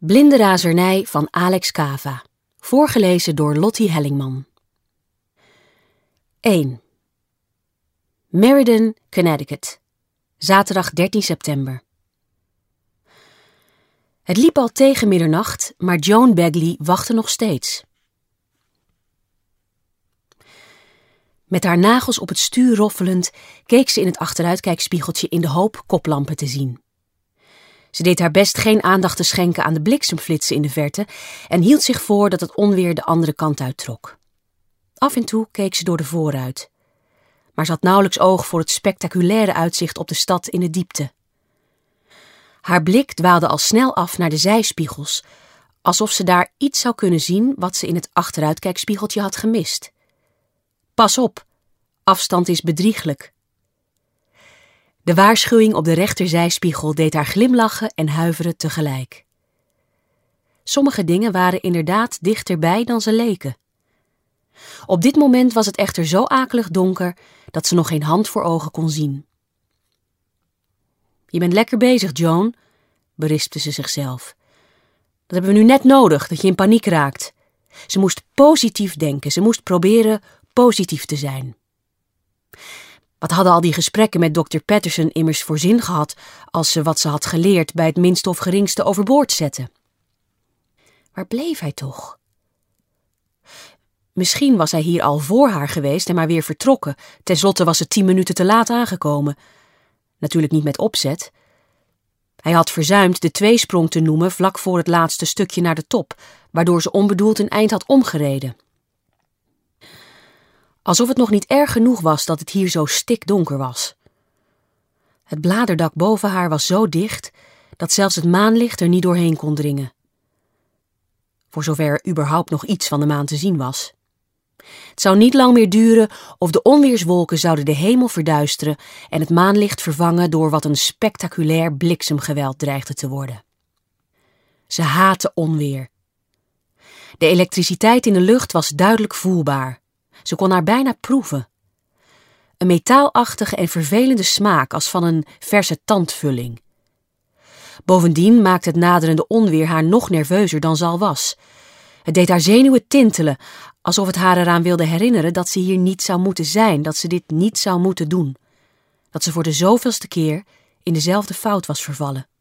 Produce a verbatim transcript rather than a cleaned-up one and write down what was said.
Blinde razernij van Alex Cava. Voorgelezen door Lottie Hellingman. één. Meriden, Connecticut. Zaterdag dertien september. Het liep al tegen middernacht, maar Joan Bagley wachtte nog steeds. Met haar nagels op het stuur roffelend keek ze in het achteruitkijkspiegeltje in de hoop koplampen te zien. Ze deed haar best geen aandacht te schenken aan de bliksemflitsen in de verte en hield zich voor dat het onweer de andere kant uittrok. Af en toe keek ze door de voorruit, maar ze had nauwelijks oog voor het spectaculaire uitzicht op de stad in de diepte. Haar blik dwaalde al snel af naar de zijspiegels, alsof ze daar iets zou kunnen zien wat ze in het achteruitkijkspiegeltje had gemist. Pas op, afstand is bedrieglijk. De waarschuwing op de rechterzijspiegel deed haar glimlachen en huiveren tegelijk. Sommige dingen waren inderdaad dichterbij dan ze leken. Op dit moment was het echter zo akelig donker dat ze nog geen hand voor ogen kon zien. Je bent lekker bezig, Joan, berispte ze zichzelf. Dat hebben we nu net nodig, dat je in paniek raakt. Ze moest positief denken, ze moest proberen positief te zijn. Wat hadden al die gesprekken met dokter Patterson immers voor zin gehad als ze wat ze had geleerd bij het minste of geringste overboord zette? Waar bleef hij toch? Misschien was hij hier al voor haar geweest en maar weer vertrokken. Ten slotte was ze tien minuten te laat aangekomen. Natuurlijk niet met opzet. Hij had verzuimd de tweesprong te noemen vlak voor het laatste stukje naar de top, waardoor ze onbedoeld een eind had omgereden. Alsof het nog niet erg genoeg was dat het hier zo stikdonker was. Het bladerdak boven haar was zo dicht dat zelfs het maanlicht er niet doorheen kon dringen. Voor zover er überhaupt nog iets van de maan te zien was. Het zou niet lang meer duren of de onweerswolken zouden de hemel verduisteren en het maanlicht vervangen door wat een spectaculair bliksemgeweld dreigde te worden. Ze haatte onweer. De elektriciteit in de lucht was duidelijk voelbaar. Ze kon haar bijna proeven. Een metaalachtige en vervelende smaak als van een verse tandvulling. Bovendien maakte het naderende onweer haar nog nerveuzer dan ze al was. Het deed haar zenuwen tintelen, alsof het haar eraan wilde herinneren dat ze hier niet zou moeten zijn, dat ze dit niet zou moeten doen. Dat ze voor de zoveelste keer in dezelfde fout was vervallen.